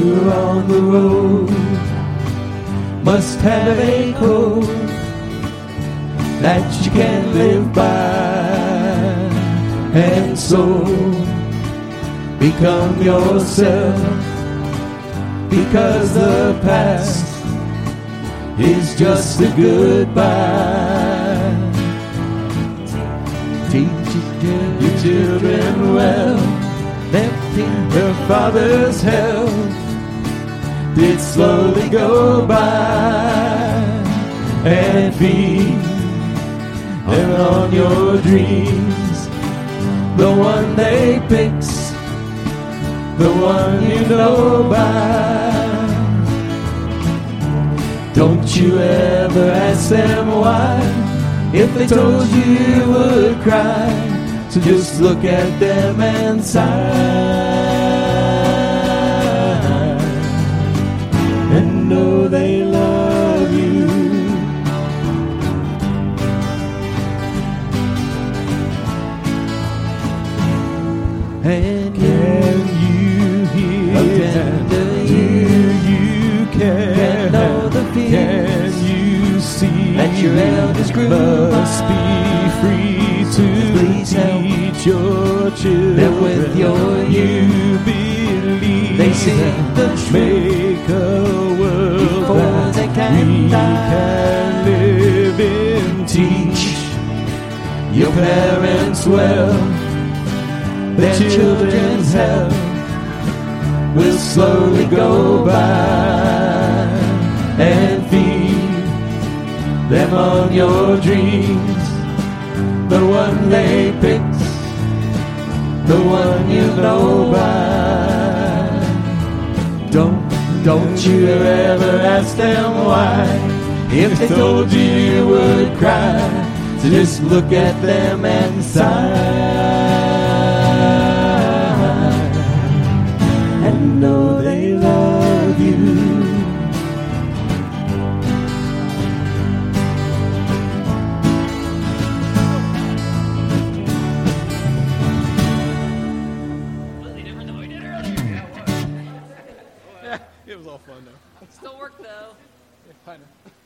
you're on the road must have a code that you can live by, and so become yourself, because the past is just a goodbye. Teach your children well, their father's health did slowly go by, and feed them on your dreams, the one they picks, the one you know by. Don't you ever ask them why, if they told you you would cry, so just look at them and sigh, and know they love you. And can you hear tender you can know the fears, can you see that your elders grew must be free to please teach your children with your you believe they see the truth, make a world that they can can live in. Teach your parents well, their children's hell will slowly go by, and feed them on your dreams, the one they picked, the one you know by. Don't you ever ask them why, if they told you you would cry, so just look at them and sigh, and know they love you. Completely different than we did earlier. Yeah, it was all fun though. Still work though. Yeah, kind of.